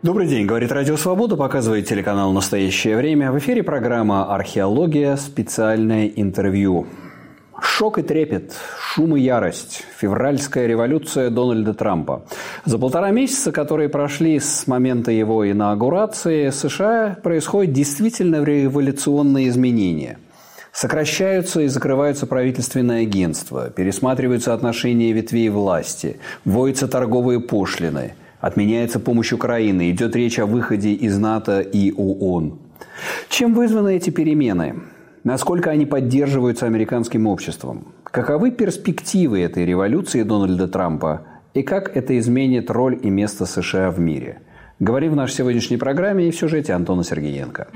Добрый день, говорит Радио Свобода, показывает телеканал «Настоящее время». В эфире программа «Археология. Специальное интервью». Шок и трепет, шум и ярость. Февральская революция Дональда Трампа. За 1,5 месяца, которые прошли с момента его инаугурации, в США происходят действительно революционные изменения. Сокращаются и закрываются правительственные агентства, пересматриваются отношения ветвей власти, вводятся торговые пошлины, отменяется помощь Украине, идет речь о выходе из НАТО и ООН. Чем вызваны эти перемены? Насколько они поддерживаются американским обществом? Каковы перспективы этой революции Дональда Трампа? И как это изменит роль и место США в мире? Говорим в нашей сегодняшней программе и в сюжете Антона Сергеенко.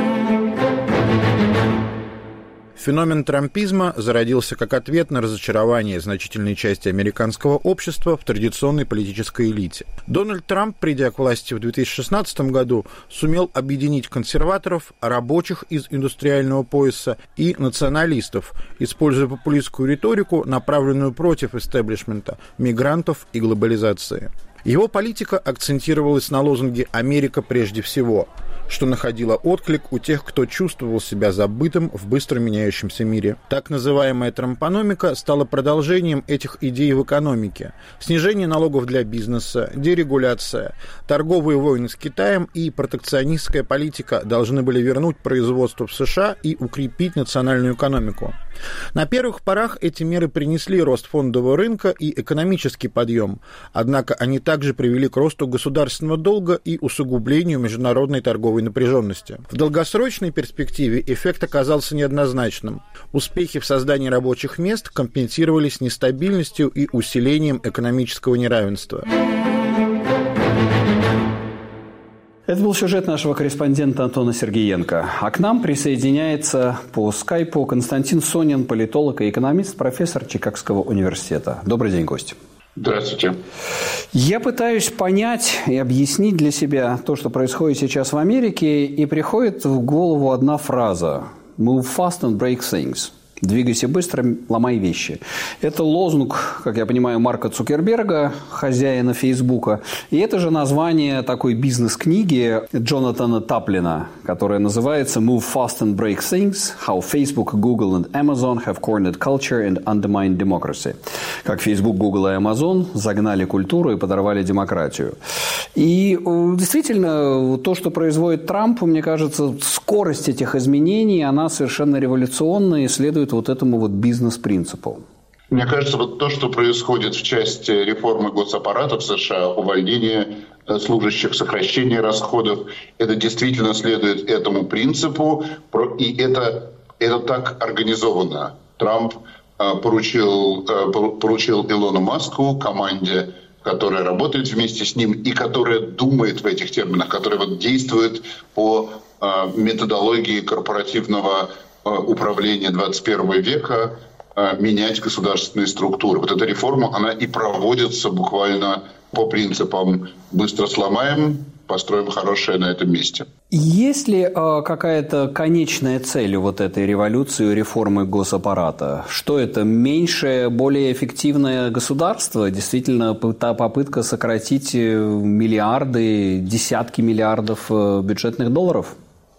Феномен трампизма зародился как ответ на разочарование значительной части американского общества в традиционной политической элите. Дональд Трамп, придя к власти в 2016 году, сумел объединить консерваторов, рабочих из индустриального пояса и националистов, используя популистскую риторику, направленную против истеблишмента, мигрантов и глобализации. Его политика акцентировалась на лозунге «Америка прежде всего», что находило отклик у тех, кто чувствовал себя забытым в быстро меняющемся мире. Так называемая трампономика стала продолжением этих идей в экономике. Снижение налогов для бизнеса, дерегуляция, торговые войны с Китаем и протекционистская политика должны были вернуть производство в США и укрепить национальную экономику. На первых порах эти меры принесли рост фондового рынка и экономический подъем, однако они также привели к росту государственного долга и усугублению международной торговой напряженности. В долгосрочной перспективе эффект оказался неоднозначным. Успехи в создании рабочих мест компенсировались нестабильностью и усилением экономического неравенства. Это был сюжет нашего корреспондента Антона Сергеенко. А к нам присоединяется по скайпу Константин Сонин, политолог и экономист, профессор Чикагского университета. Добрый день, гость. Здравствуйте. Я пытаюсь понять и объяснить для себя то, что происходит сейчас в Америке, и приходит в голову одна фраза «Move fast and break things». «Двигайся быстро, ломай вещи». Это лозунг, как я понимаю, Марка Цукерберга, хозяина Фейсбука. И это же название такой бизнес-книги Джонатана Таплина, которая называется «Move fast and break things. How Facebook, Google and Amazon have cornered culture and undermined democracy». Как Facebook, Google и Amazon загнали культуру и подорвали демократию. И действительно, то, что производит Трамп, мне кажется, скорость этих изменений, она совершенно революционная и следует вот этому вот бизнес-принципу. Мне кажется, вот то, что происходит в части реформы госаппарата в США, увольнение служащих, сокращение расходов, это действительно следует этому принципу, и это так организовано. Трамп поручил Илону Маску, команде, которая работает вместе с ним и которая думает в этих терминах, которая вот действует по методологии корпоративного управления 21 века, менять государственные структуры. Вот эта реформа, она и проводится буквально по принципам «быстро сломаем, построим хорошее на этом месте». Есть ли какая-то конечная цель у вот этой революции, у реформы госаппарата? Что это? Меньшее, более эффективное государство? Действительно, попытка сократить миллиарды, десятки миллиардов бюджетных долларов?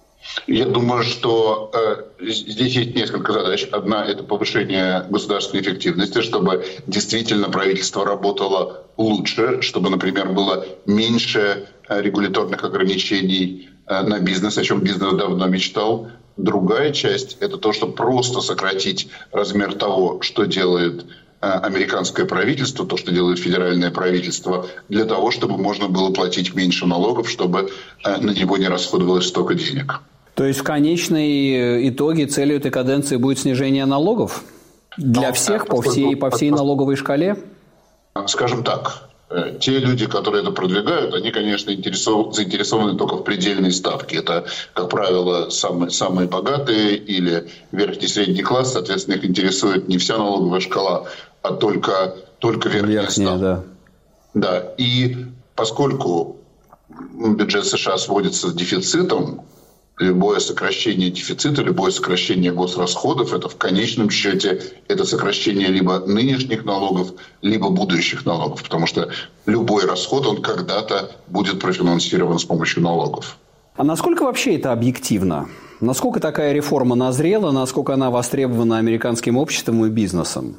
Я думаю, что здесь есть несколько задач. Одна – это повышение государственной эффективности, чтобы действительно правительство работало лучше, чтобы, например, было меньше регуляторных ограничений на бизнес, о чем бизнес давно мечтал. Другая часть – это то, чтобы просто сократить размер того, что делает американское правительство, то, что делает федеральное правительство, для того, чтобы можно было платить меньше налогов, чтобы на него не расходовалось столько денег. То есть в конечной итоге целью этой каденции будет снижение налогов для всех по всей налоговой шкале? Скажем так, те люди, которые это продвигают, они, конечно, заинтересованы только в предельной ставке. Это, как правило, самые богатые или верхний средний класс, соответственно, их интересует не вся налоговая шкала, а только верхняя ставка. Да. И поскольку бюджет США сводится с дефицитом, Любое сокращение дефицита, любое сокращение госрасходов – это в конечном счете это сокращение либо нынешних налогов, либо будущих налогов. Потому что любой расход, он когда-то будет профинансирован с помощью налогов. А насколько вообще это объективно? Насколько такая реформа назрела, насколько она востребована американским обществом и бизнесом?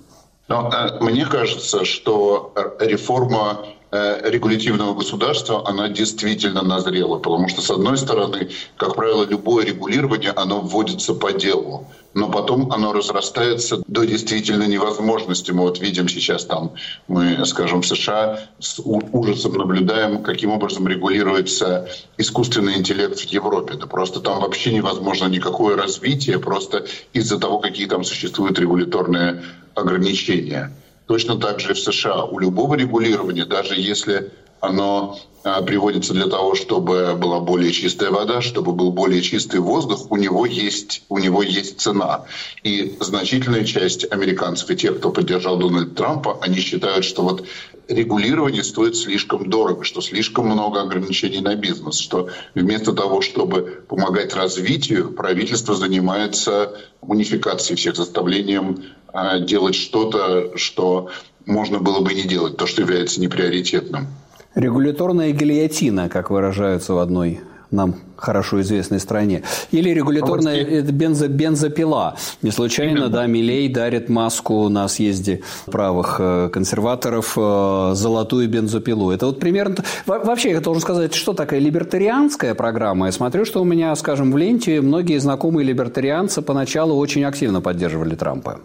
Мне кажется, что реформа регулятивного государства, она действительно назрела. Потому что, с одной стороны, как правило, любое регулирование, оно вводится по делу. Но потом оно разрастается до действительно невозможности. Мы вот видим сейчас мы, скажем, в США с ужасом наблюдаем, каким образом регулируется искусственный интеллект в Европе. Да просто там вообще невозможно никакое развитие, просто из-за того, какие там существуют регуляторные ограничения. Точно так же и в США. У любого регулирования, даже если оно приводится для того, чтобы была более чистая вода, чтобы был более чистый воздух, у него есть цена. И значительная часть американцев и тех, кто поддержал Дональда Трампа, они считают, что вот регулирование стоит слишком дорого, что слишком много ограничений на бизнес, что вместо того, чтобы помогать развитию, правительство занимается унификацией всех, заставлением делать что-то, что можно было бы не делать, то, что является неприоритетным. Регуляторная гильотина, как выражаются в одной нам хорошо известной стране. Или регуляторная бензопила. Не случайно, Миллей дарит Маску на съезде правых консерваторов золотую бензопилу. Это вот примерно... Вообще, я должен сказать, что такая либертарианская программа. Я смотрю, что у меня, скажем, в ленте многие знакомые либертарианцы поначалу очень активно поддерживали Трампа.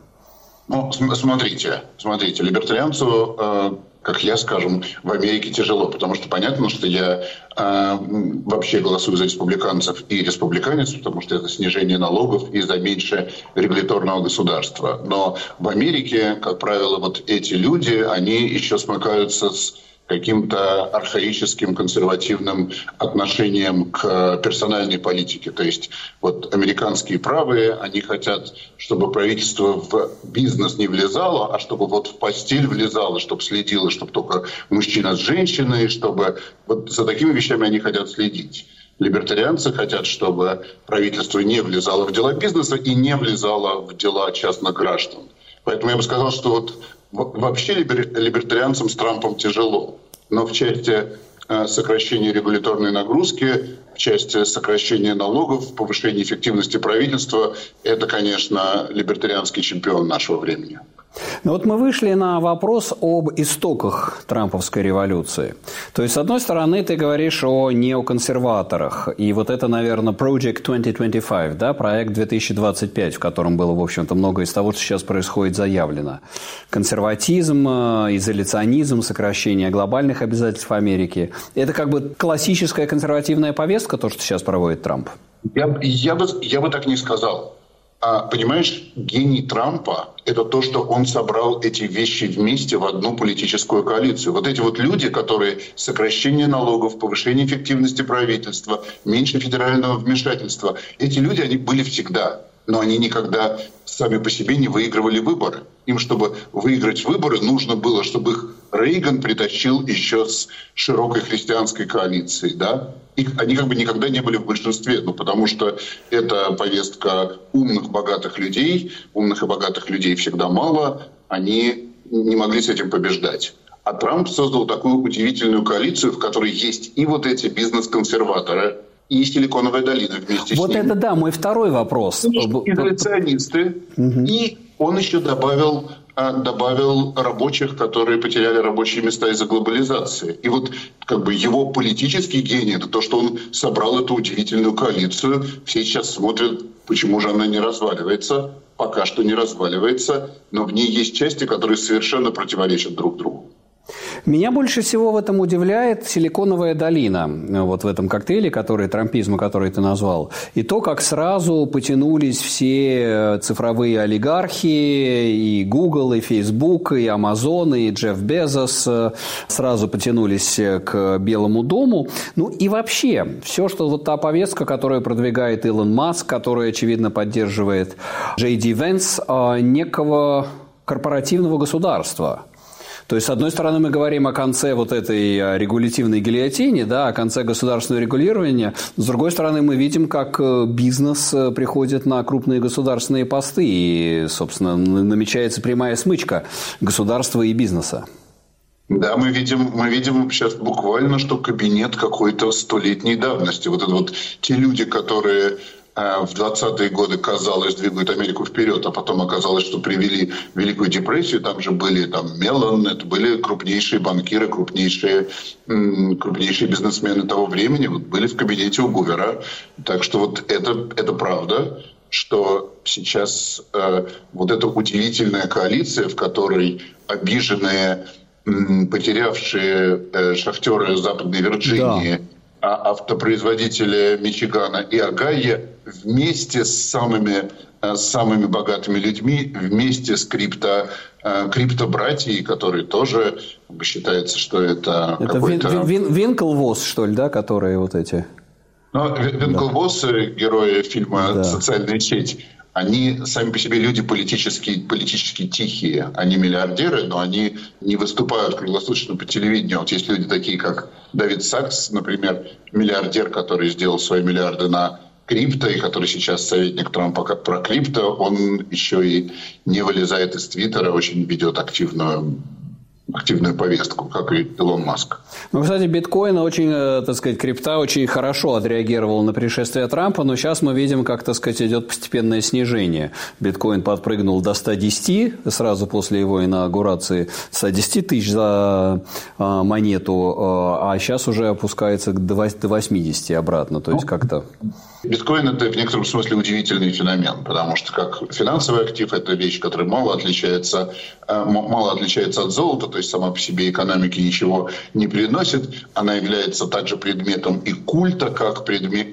Смотрите, либертарианцу, как я, скажем, в Америке тяжело, потому что понятно, что я вообще голосую за республиканцев и республиканец, потому что это снижение налогов и за меньше регуляторного государства. Но в Америке, как правило, вот эти люди, они еще смыкаются с каким-то архаическим консервативным отношением к персональной политике. То есть вот американские правые, они хотят, чтобы правительство в бизнес не влезало, а чтобы вот в постель влезало, чтобы следило, чтобы только мужчина с женщиной, чтобы вот за такими вещами они хотят следить. Либертарианцы хотят, чтобы правительство не влезало в дела бизнеса и не влезало в дела частных граждан. Поэтому я бы сказал, что вот вообще либертарианцам с Трампом тяжело, но в части сокращения регуляторной нагрузки, в части сокращения налогов, повышения эффективности правительства, это, конечно, либертарианский чемпион нашего времени. Ну вот мы вышли на вопрос об истоках трамповской революции. То есть, с одной стороны, ты говоришь о неоконсерваторах. И вот это, наверное, Project 2025, да, проект 2025, в котором было, в общем-то, много из того, что сейчас происходит, заявлено. Консерватизм, изоляционизм, сокращение глобальных обязательств Америки. Это как бы классическая консервативная повестка, то, что сейчас проводит Трамп? Я бы так не сказал. Понимаешь, гений Трампа – это то, что он собрал эти вещи вместе в одну политическую коалицию. Вот эти вот люди, которые сокращение налогов, повышение эффективности правительства, меньше федерального вмешательства, эти люди, они были всегда. Но они никогда сами по себе не выигрывали выборы. Им, чтобы выиграть выборы, нужно было, чтобы их Рейган притащил еще с широкой христианской коалицией. Да? Они как бы никогда не были в большинстве, потому что это повестка умных, богатых людей. Умных и богатых людей всегда мало. Они не могли с этим побеждать. А Трамп создал такую удивительную коалицию, в которой есть и вот эти бизнес-консерваторы, и Силиконовая долина вместе с ним. Вот это да, мой второй вопрос. Изоляционисты. И он еще добавил рабочих, которые потеряли рабочие места из-за глобализации. И вот как бы его политический гений – это то, что он собрал эту удивительную коалицию. Все сейчас смотрят, почему же она не разваливается. Пока что не разваливается, но в ней есть части, которые совершенно противоречат друг другу. Меня больше всего в этом удивляет Силиконовая долина, вот в этом коктейле, трампизма, который ты назвал. И то, как сразу потянулись все цифровые олигархи, и Google, и Facebook, и Amazon, и Джефф Безос сразу потянулись к Белому дому. Ну и вообще, все, что вот та повестка, которую продвигает Илон Маск, которую, очевидно, поддерживает Джей Ди Венс, некого корпоративного государства. То есть, с одной стороны, мы говорим о конце вот этой регулятивной гильотины, да, о конце государственного регулирования. С другой стороны, мы видим, как бизнес приходит на крупные государственные посты. И, собственно, намечается прямая смычка государства и бизнеса. Да, мы видим сейчас буквально, что кабинет какой-то столетней давности. Вот это вот те люди, которые в 20-е годы, казалось, двигают Америку вперед, а потом оказалось, что привели Великую депрессию. Там же были Меллон, это были крупнейшие банкиры, крупнейшие бизнесмены того времени, вот были в кабинете у Гувера. Так что вот это правда, что сейчас вот эта удивительная коалиция, в которой обиженные, потерявшие шахтеры Западной Вирджинии, да, автопроизводители Мичигана и Огайо вместе с самыми богатыми людьми, вместе с криптобратьей, которые тоже считается, что это какой-то... Винклвосс, что ли, да, которые вот эти... Винклвосс, герои фильма «Социальная сеть», они сами по себе люди политически тихие. Они миллиардеры, но они не выступают круглосуточно по телевидению. Вот есть люди такие, как Давид Сакс, например, миллиардер, который сделал свои миллиарды на крипто, и который сейчас советник Трампа про крипто, он еще и не вылезает из Твиттера, очень ведет активную повестку, как и Илон Маск. Ну, кстати, биткоин очень, так сказать, крипта очень хорошо отреагировал на пришествие Трампа, но сейчас мы видим, как, так сказать, идет постепенное снижение. Биткоин подпрыгнул до 110 сразу после его инаугурации, 110 тысяч за монету, а сейчас уже опускается до 80 обратно, то есть как-то... Биткоин – это в некотором смысле удивительный феномен, потому что как финансовый актив – это вещь, которая мало отличается от золота, то есть сама по себе экономике ничего не приносит. Она является также предметом и культа, как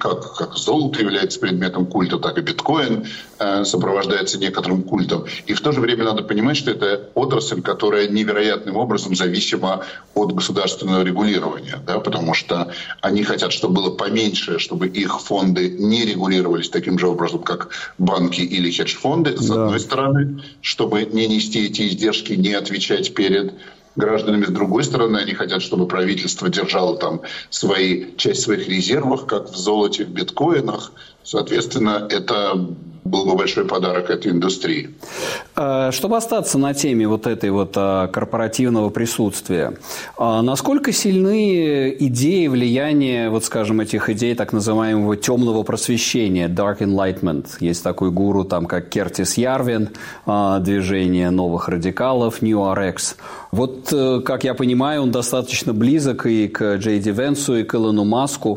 золото является предметом культа, так и биткоин сопровождается некоторым культом. И в то же время надо понимать, что это отрасль, которая невероятным образом зависима от государственного регулирования, да, потому что они хотят, чтобы было поменьше, чтобы их фонды не регулировались таким же образом, как банки или хедж-фонды, с одной стороны, чтобы не нести эти издержки, не отвечать перед гражданами. С другой стороны, они хотят, чтобы правительство держало там часть своих резервов, как в золоте, в биткоинах. Соответственно, это был бы большой подарок этой индустрии. Чтобы остаться на теме вот этой вот корпоративного присутствия, насколько сильны идеи, влияние, вот скажем, этих идей так называемого темного просвещения, Dark Enlightenment? Есть такой гуру, там, как Кертис Ярвин, движение новых радикалов, New RX. Вот, как я понимаю, он достаточно близок и к Джей Ди Венсу, и к Илону Маску,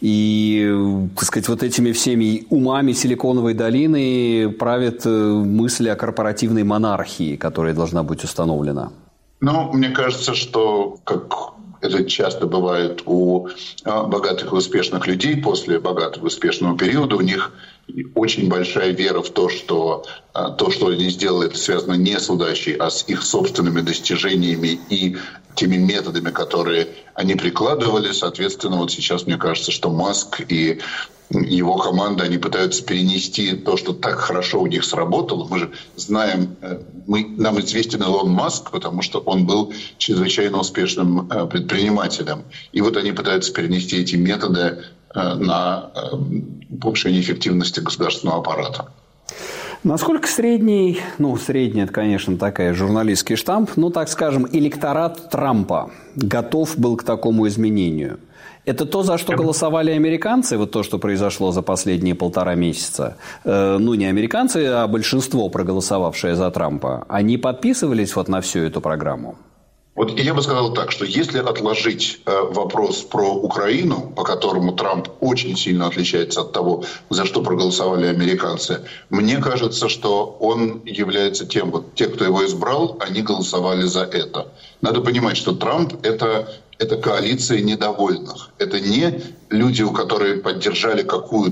и, так сказать, вот этими всеми умами Силиконовой долины правит мысль о корпоративной монархии, которая должна быть установлена. Ну, мне кажется, что, как это часто бывает у богатых и успешных людей, после богатого и успешного периода у них очень большая вера в то, что они сделали, это связано не с удачей, а с их собственными достижениями и теми методами, которые они прикладывали. Соответственно, вот сейчас мне кажется, что Маск и его команда, они пытаются перенести то, что так хорошо у них сработало. Мы же знаем, нам известен Илон Маск, потому что он был чрезвычайно успешным предпринимателем. И вот они пытаются перенести эти методы на повышение эффективности государственного аппарата. Насколько средний, это, конечно, такая журналистский штамп, так скажем, электорат Трампа готов был к такому изменению? Это то, за что голосовали американцы, вот то, что произошло за последние 1,5 месяца. Не американцы, а большинство, проголосовавшее за Трампа. Они подписывались вот на всю эту программу? Вот я бы сказал так, что если отложить вопрос про Украину, по которому Трамп очень сильно отличается от того, за что проголосовали американцы, мне кажется, что он является тем, вот те, кто его избрал, они голосовали за это. Надо понимать, что Трамп – это коалиция недовольных. Это не люди, которые поддержали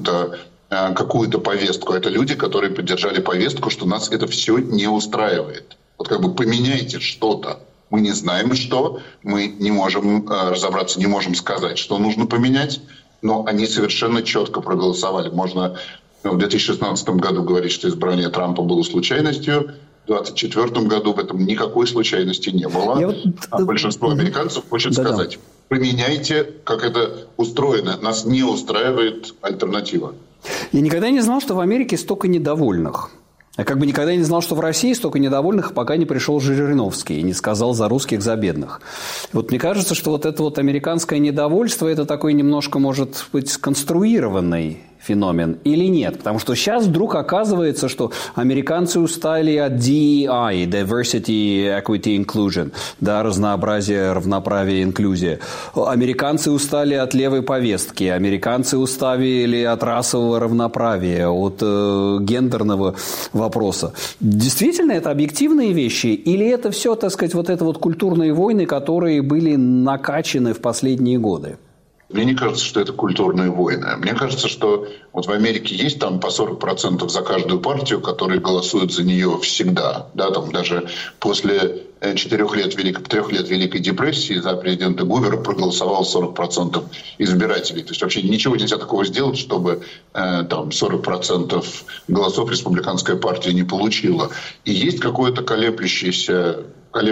какую-то повестку. Это люди, которые поддержали повестку, что нас это все не устраивает. Вот как бы поменяйте что-то. Мы не знаем, что. Мы не можем разобраться, не можем сказать, что нужно поменять. Но они совершенно четко проголосовали. Можно в 2016 году говорить, что избрание Трампа было случайностью. В 2024 году в этом никакой случайности не было. А большинство американцев хочет сказать, поменяйте, как это устроено. Нас не устраивает альтернатива. Я никогда не знал, что в Америке столько недовольных. Я как бы никогда не знал, что в России столько недовольных, пока не пришел Жириновский и не сказал «за русских, за бедных». Вот мне кажется, что вот это вот американское недовольство – это такой немножко, может быть, сконструированный феномен или нет? Потому что сейчас вдруг оказывается, что американцы устали от DEI, Diversity, Equity, Inclusion, да, разнообразие, равноправие, инклюзия. Американцы устали от левой повестки, американцы устали от расового равноправия, от гендерного вопроса. Действительно, это объективные вещи? Или это все, так сказать, вот это вот культурные войны, которые были накачаны в последние годы? Мне не кажется, что это культурные войны. Мне кажется, что вот в Америке есть там по 40% за каждую партию, которые голосуют за нее всегда. Да, там даже после 3 лет Великой депрессии за президента Гувера проголосовало 40% избирателей. То есть вообще ничего нельзя такого сделать, чтобы там 40% голосов республиканская партия не получила. И есть какое-то колеблющееся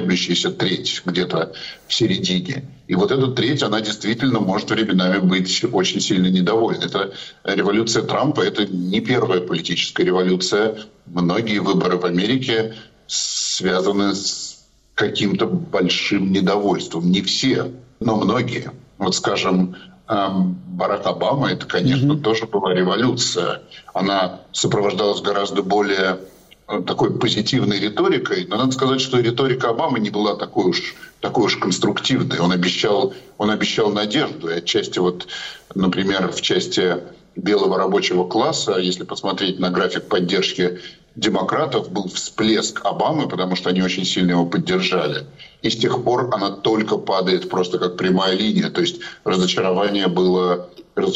треть где-то в середине. И вот эта треть, она действительно может временами быть очень сильно недовольна. Это революция Трампа, это не первая политическая революция. Многие выборы в Америке связаны с каким-то большим недовольством. Не все, но многие. Вот, скажем, Барак Обама, это, конечно, тоже была революция. Она сопровождалась гораздо более такой позитивной риторикой, но надо сказать, что риторика Обамы не была такой уж конструктивной. Он обещал надежду. И отчасти, вот, например, в части белого рабочего класса, если посмотреть на график поддержки демократов, был всплеск Обамы, потому что они очень сильно его поддержали. И с тех пор она только падает просто как прямая линия. То есть разочарование было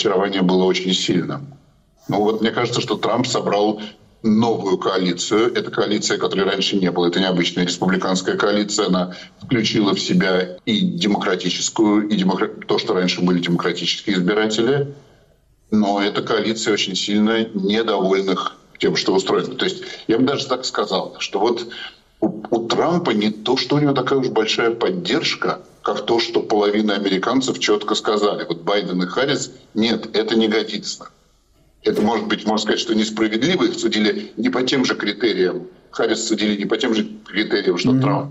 очень сильным. Ну вот мне кажется, что Трамп собрал новую коалицию. Это коалиция, которой раньше не было. Это необычная республиканская коалиция. Она включила в себя и демократическую, и то, что раньше были демократические избиратели. Но эта коалиция очень сильно недовольных тем, что устроено. То есть я бы даже так сказал, что вот у Трампа не то, что у него такая уж большая поддержка, как то, что половина американцев четко сказали. Вот Байден и Харрис, нет, это не годится. Это может быть, можно сказать, что несправедливо. Их судили не по тем же критериям. Харрис судили не по тем же критериям, что Трамп.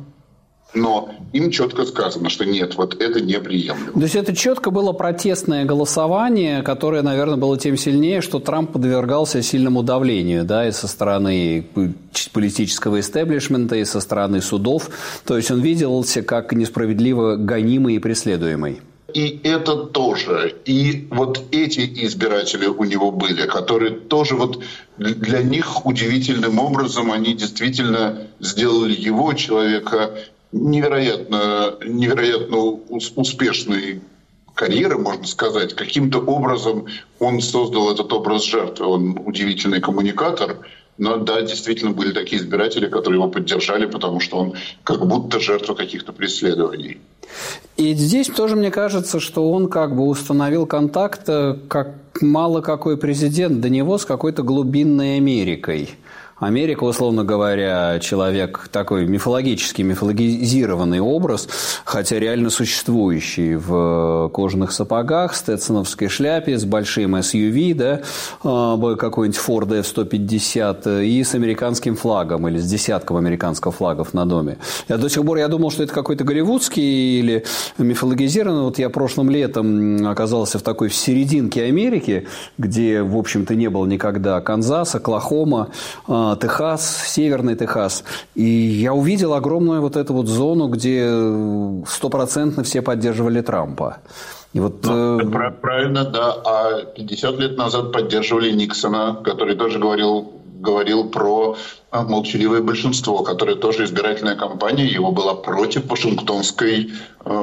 Но им четко сказано, что нет, вот это неприемлемо. То есть это четко было протестное голосование, которое, наверное, было тем сильнее, что Трамп подвергался сильному давлению, да, и со стороны политического истеблишмента, и со стороны судов. То есть он виделся как несправедливо гонимый и преследуемый. И это тоже. И вот эти избиратели у него были, которые тоже вот для них удивительным образом они действительно сделали его, человека, невероятно успешной карьеры, можно сказать. Каким-то образом он создал этот образ жертвы. Он удивительный коммуникатор. Но да, действительно были такие избиратели, которые его поддержали, потому что он как будто жертва каких-то преследований. И здесь тоже мне кажется, что он как бы установил контакт, как мало какой президент до него, с какой-то глубинной Америкой. Америка, условно говоря, человек такой мифологизированный образ, хотя реально существующий в кожаных сапогах, стетсоновской шляпе, с большим SUV, да, какой-нибудь Ford F-150 и с американским флагом или с десятком американских флагов на доме. До сих пор я думал, что это какой-то голливудский или мифологизированный. Вот я прошлым летом оказался в такой серединке Америки, где, в общем-то, не было никогда Канзас, Оклахома, Техас, Северный Техас. И я увидел огромную вот эту вот зону, где 100% все поддерживали Трампа. И вот, правильно, да. А 50 лет назад поддерживали Никсона, который тоже говорил про молчаливое большинство, которое тоже избирательная кампания его была против вашингтонской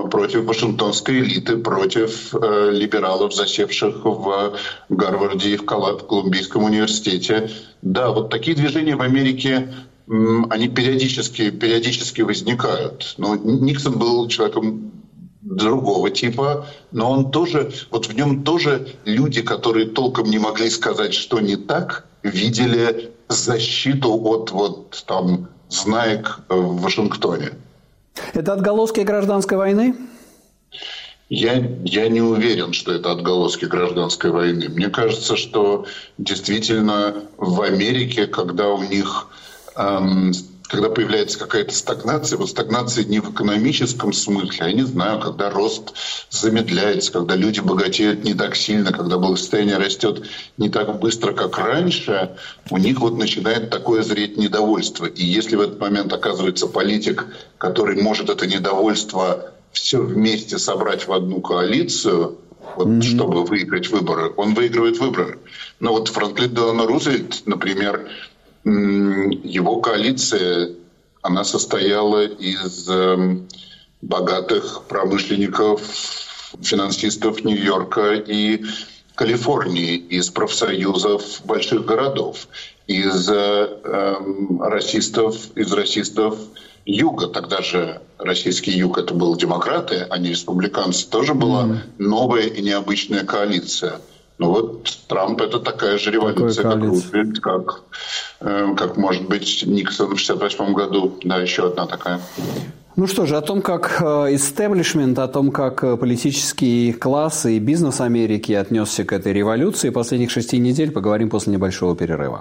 элиты, против либералов, засевших в Гарварде и в Колумбийском университете. Да, вот такие движения в Америке, они периодически возникают. Но Никсон был человеком другого типа, но он тоже, вот в нем тоже люди, которые толком не могли сказать, что не так, видели защиту от вот там знаек в Вашингтоне. Это отголоски гражданской войны? Я не уверен, что это отголоски гражданской войны. Мне кажется, что действительно в Америке, когда у них, когда появляется какая-то стагнация, вот стагнация не в экономическом смысле, я не знаю, когда рост замедляется, когда люди богатеют не так сильно, когда благосостояние растет не так быстро, как раньше, у них вот начинает такое зреть недовольство. И если в этот момент оказывается политик, который может это недовольство все вместе собрать в одну коалицию, вот, чтобы выиграть выборы, он выигрывает выборы. Но вот Франклин Делано Рузвельт, например, его коалиция, она состояла из богатых промышленников, финансистов Нью-Йорка и Калифорнии, из профсоюзов больших городов, из расистов Юга. Тогда же российский Юг — это были демократы, а не республиканцы. Тоже была новая и необычная коалиция. Ну вот Трамп — это такая же революция, как Рузвельт, как, может быть, Никсон в 1968 году. Да, еще одна такая. Ну что же, о том, как истеблишмент, о том, как политический класс и бизнес Америки отнесся к этой революции последних 6 недель, поговорим после небольшого перерыва.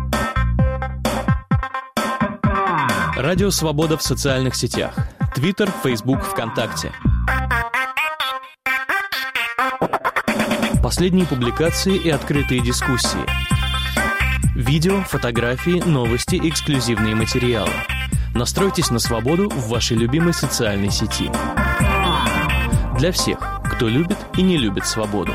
Радио «Свобода» в социальных сетях. Твиттер, Фейсбук, ВКонтакте. Последние публикации и открытые дискуссии. Видео, фотографии, новости, эксклюзивные материалы. Настройтесь на свободу в вашей любимой социальной сети. Для всех, кто любит и не любит свободу.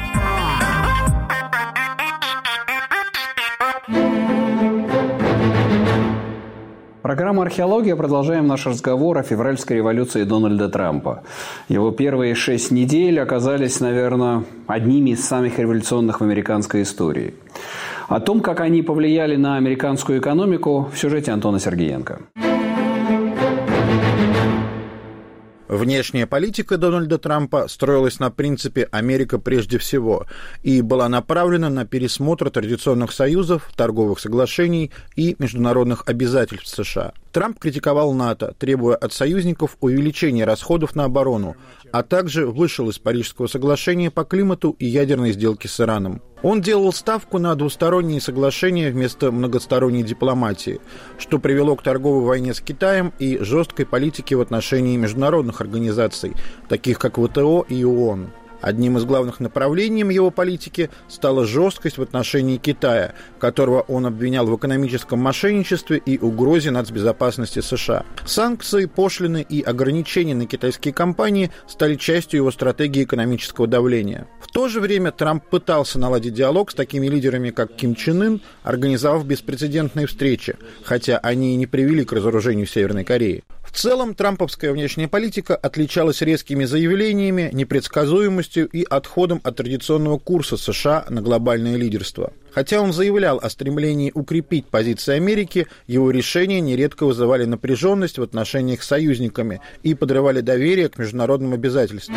Программа «Археология». Продолжаем наш разговор о февральской революции Дональда Трампа. Его первые 6 недель оказались, наверное, одними из самых революционных в американской истории. О том, как они повлияли на американскую экономику, в сюжете Антона Сергеенко. Внешняя политика Дональда Трампа строилась на принципе «Америка прежде всего» и была направлена на пересмотр традиционных союзов, торговых соглашений и международных обязательств США. Трамп критиковал НАТО, требуя от союзников увеличения расходов на оборону, а также вышел из Парижского соглашения по климату и ядерной сделки с Ираном. Он делал ставку на двусторонние соглашения вместо многосторонней дипломатии, что привело к торговой войне с Китаем и жесткой политике в отношении международных организаций, таких как ВТО и ООН. Одним из главных направлений его политики стала жесткость в отношении Китая, которого он обвинял в экономическом мошенничестве и угрозе нацбезопасности США. Санкции, пошлины и ограничения на китайские компании стали частью его стратегии экономического давления. В то же время Трамп пытался наладить диалог с такими лидерами, как Ким Чен Ын, организовав беспрецедентные встречи, хотя они и не привели к разоружению Северной Кореи. В целом, трамповская внешняя политика отличалась резкими заявлениями, непредсказуемостью и отходом от традиционного курса США на глобальное лидерство. Хотя он заявлял о стремлении укрепить позиции Америки, его решения нередко вызывали напряженность в отношениях с союзниками и подрывали доверие к международным обязательствам.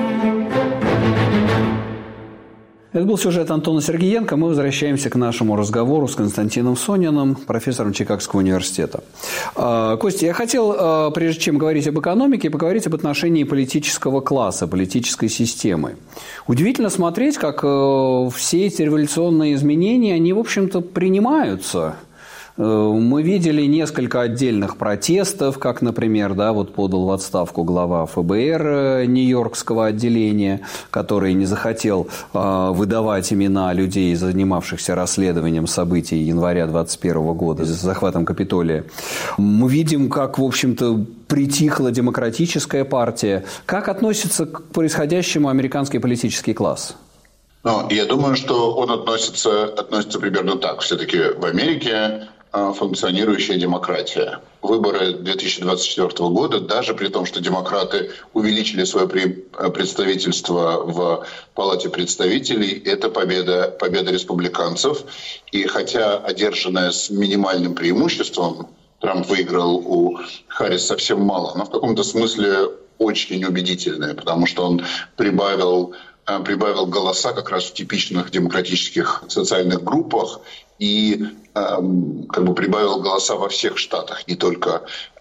Это был сюжет Антона Сергеенко. Мы возвращаемся к нашему разговору с Константином Сониным, профессором Чикагского университета. Костя, я хотел, прежде чем говорить об экономике, поговорить об отношении политического класса, политической системы. Удивительно смотреть, как все эти революционные изменения, они, в общем-то, принимаются. Мы видели несколько отдельных протестов, как, например, вот подал в отставку глава ФБР Нью-Йоркского отделения, который не захотел выдавать имена людей, занимавшихся расследованием событий января 2021 года с захватом Капитолия. Мы видим, как, в общем-то, притихла демократическая партия. Как относится к происходящему американский политический класс? Я думаю, что он относится примерно так. Все-таки в Америке функционирующая демократия. Выборы 2024 года, даже при том, что демократы увеличили свое представительство в Палате представителей, это победа республиканцев. И хотя одержанная с минимальным преимуществом, Трамп выиграл у Харрис совсем мало, но в каком-то смысле очень убедительная, потому что он прибавил голоса как раз в типичных демократических социальных группах и как бы прибавил голоса во всех штатах, не только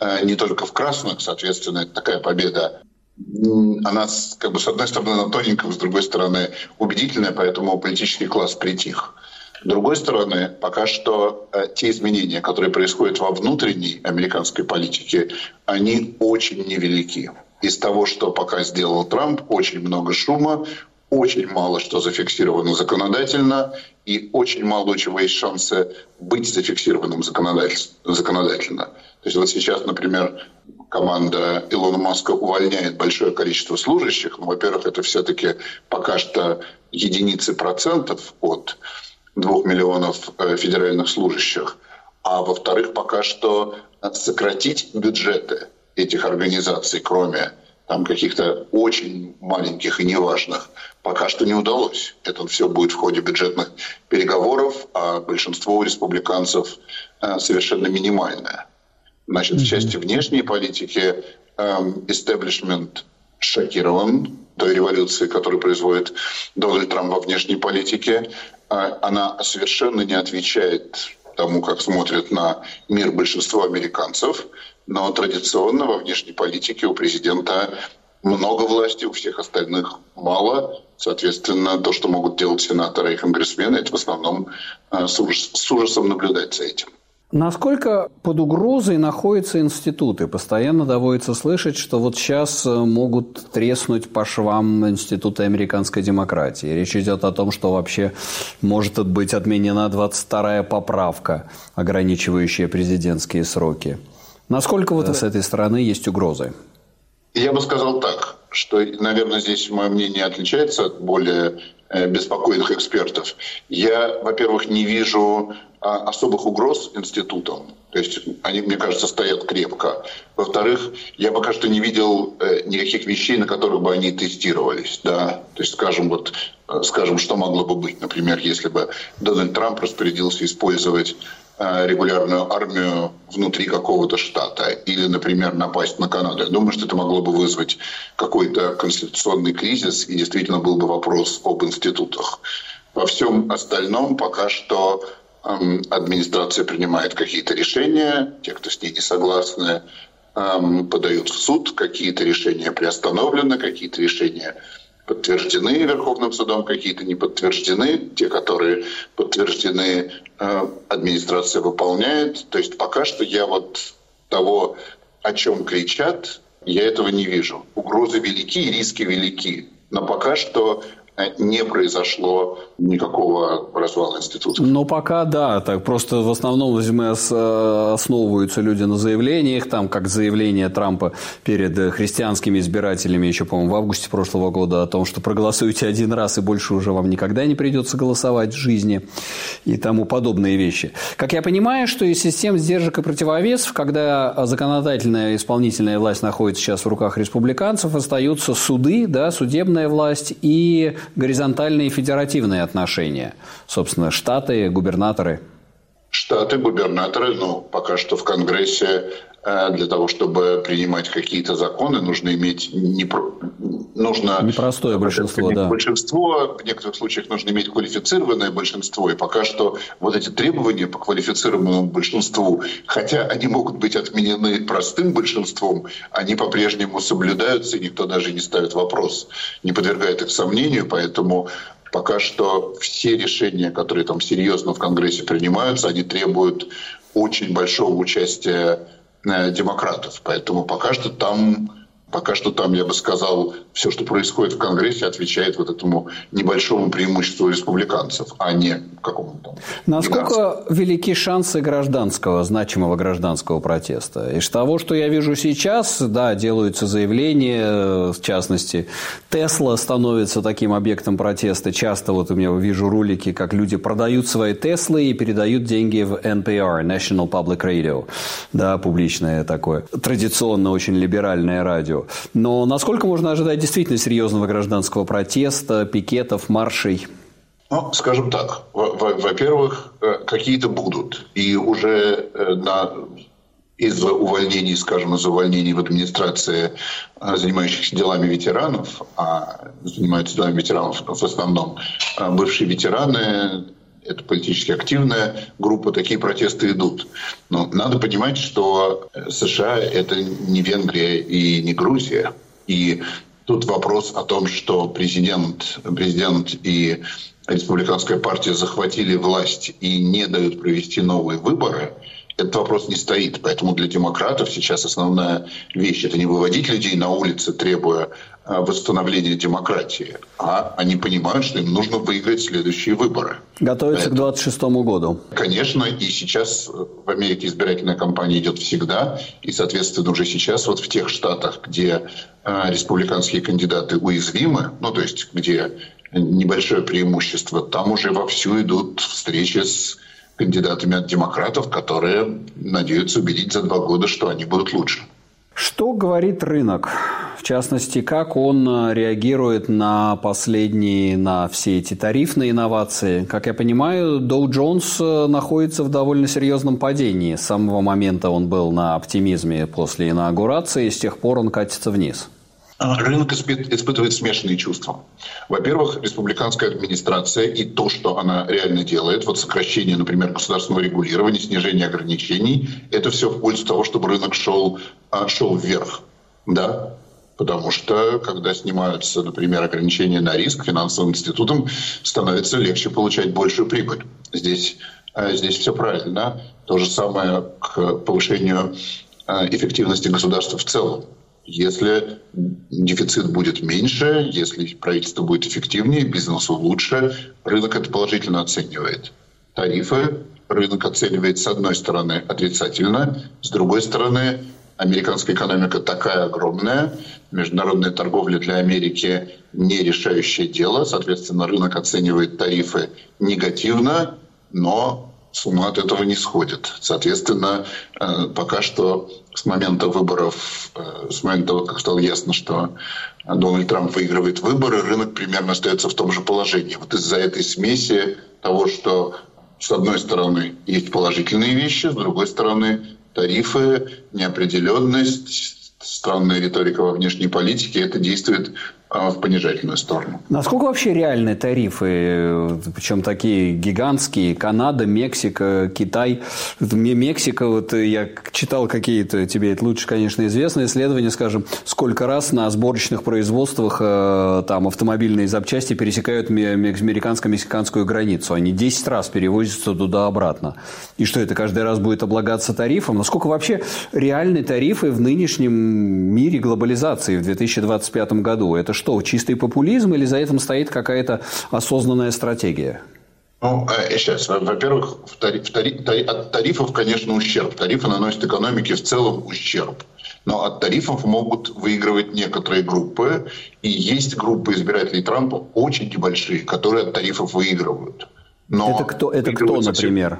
в красных. Соответственно, это такая победа. Она, как бы, с одной стороны, она тоненькая, с другой стороны, убедительная, поэтому политический класс притих. С другой стороны, пока что те изменения, которые происходят во внутренней американской политике, они очень невелики. Из того, что пока сделал Трамп, очень много шума, очень мало что зафиксировано законодательно, и очень мало у чего есть шансы быть зафиксированным законодательно. То есть вот сейчас, например, команда Илона Маска увольняет большое количество служащих. Ну, во-первых, это все-таки пока что единицы процентов от 2 миллионов федеральных служащих. А во-вторых, пока что сократить бюджеты этих организаций, кроме там каких-то очень маленьких и неважных, пока что не удалось. Это все будет в ходе бюджетных переговоров, а большинство у республиканцев совершенно минимальное. Значит, в части внешней политики истеблишмент шокирован той революцией, которую производит Дональд Трамп во внешней политике. Она совершенно не отвечает тому, как смотрят на мир большинство американцев. Но традиционно во внешней политике у президента много власти, у всех остальных мало. Соответственно, то, что могут делать сенаторы и конгрессмены, это в основном с ужасом наблюдать за этим. Насколько под угрозой находятся институты? Постоянно доводится слышать, что вот сейчас могут треснуть по швам институты американской демократии. Речь идет о том, что вообще может быть отменена 22-я поправка, ограничивающая президентские сроки. Насколько вот с этой стороны есть угрозы? Я бы сказал так, что, наверное, здесь мое мнение отличается от более беспокойных экспертов. Я, во-первых, не вижу особых угроз институтам. То есть они, мне кажется, стоят крепко. Во-вторых, я пока что не видел никаких вещей, на которых бы они тестировались. Да? То есть, скажем, что могло бы быть. Например, если бы Дональд Трамп распорядился использовать регулярную армию внутри какого-то штата или, например, напасть на Канаду. Я думаю, что это могло бы вызвать какой-то конституционный кризис, и действительно был бы вопрос об институтах. Во всем остальном пока что администрация принимает какие-то решения, те, кто с ней не согласны, подают в суд, какие-то решения приостановлены, какие-то решения подтверждены Верховным судом, какие-то не подтверждены. Те, которые подтверждены, администрация выполняет. То есть пока что я вот того, о чем кричат, я этого не вижу. Угрозы велики, риски велики. Но пока что не произошло никакого развала институтов. Но пока да, так просто в основном основываются люди на заявлениях, там как заявление Трампа перед христианскими избирателями еще, по-моему, в августе прошлого года о том, что проголосуйте один раз и больше уже вам никогда не придется голосовать в жизни и тому подобные вещи. Как я понимаю, что из систем сдержек и противовесов, когда законодательная и исполнительная власть находится сейчас в руках республиканцев, остаются суды, да, судебная власть и горизонтальные федеративные отношения. Собственно, штаты, губернаторы. Штаты, губернаторы, пока что в Конгрессе для того, чтобы принимать какие-то законы, нужно иметь непростое большинство, да. Большинство, в некоторых случаях нужно иметь квалифицированное большинство, и пока что вот эти требования по квалифицированному большинству, хотя они могут быть отменены простым большинством, они по-прежнему соблюдаются, и никто даже не ставит вопрос, не подвергает их сомнению, поэтому пока что все решения, которые там серьезно в Конгрессе принимаются, они требуют очень большого участия демократов. Поэтому пока что там, я бы сказал, все, что происходит в Конгрессе, отвечает вот этому небольшому преимуществу республиканцев, а не какому-то. Насколько велики шансы значимого гражданского протеста? Из того, что я вижу сейчас, да, делаются заявления, в частности, Тесла становится таким объектом протеста. Часто вот у меня вижу ролики, как люди продают свои Теслы и передают деньги в NPR, National Public Radio, да, публичное такое, традиционно очень либеральное радио. Но насколько можно ожидать действительно серьезного гражданского протеста, пикетов, маршей? Скажем так, во-первых, какие-то будут. И уже из-за увольнений в администрации, занимающихся делами ветеранов, а занимаются делами ветеранов в основном бывшие ветераны, это политически активная группа, такие протесты идут. Но надо понимать, что США – это не Венгрия и не Грузия. И тут вопрос о том, что президент и республиканская партия захватили власть и не дают провести новые выборы, этот вопрос не стоит. Поэтому для демократов сейчас основная вещь – это не выводить людей на улицы, требуя восстановления демократии, а они понимают, что им нужно выиграть следующие выборы. Готовятся к 26-му году. Конечно, и сейчас в Америке избирательная кампания идет всегда, и, соответственно, уже сейчас вот в тех штатах, где республиканские кандидаты уязвимы, ну, то есть где небольшое преимущество, там уже вовсю идут встречи с кандидатами от демократов, которые надеются убедить за 2 года, что они будут лучше. Что говорит рынок? В частности, как он реагирует на все эти тарифные инновации? Как я понимаю, Dow Jones находится в довольно серьезном падении. С самого момента он был на оптимизме после инаугурации, и с тех пор он катится вниз. Рынок испытывает смешанные чувства. Во-первых, республиканская администрация и то, что она реально делает, вот сокращение, например, государственного регулирования, снижение ограничений, это все в пользу того, чтобы рынок шел вверх. Да? Потому что, когда снимаются, например, ограничения на риск, финансовым институтам становится легче получать большую прибыль. Здесь все правильно. То же самое к повышению эффективности государства в целом. Если дефицит будет меньше, если правительство будет эффективнее, бизнесу лучше, рынок это положительно оценивает. Тарифы рынок оценивает, с одной стороны, отрицательно, с другой стороны, американская экономика такая огромная, международная торговля для Америки не решающее дело, соответственно, рынок оценивает тарифы негативно, но с ума от этого не сходит. Соответственно, пока что с момента выборов, с момента того, как стало ясно, что Дональд Трамп выигрывает выборы, рынок примерно остается в том же положении. Вот из-за этой смеси того, что с одной стороны есть положительные вещи, с другой стороны тарифы, неопределенность, странная риторика во внешней политике, это действует в понижательную сторону. Насколько вообще реальны тарифы, причем такие гигантские, Канада, Мексика, Китай? Мексика, вот я читал какие-то, тебе это лучше, конечно, известные исследования, скажем, сколько раз на сборочных производствах там автомобильные запчасти пересекают американско-мексиканскую границу. Они 10 раз перевозятся туда-обратно. И что, это каждый раз будет облагаться тарифом? Насколько вообще реальны тарифы в нынешнем мире глобализации в 2025 году? Это что, чистый популизм или за этим стоит какая-то осознанная стратегия? Ну, сейчас, во-первых, от тарифов, конечно, ущерб. Тарифы наносят экономике в целом ущерб. Но от тарифов могут выигрывать некоторые группы. И есть группы избирателей Трампа очень небольшие, которые от тарифов выигрывают. Но это кто, например?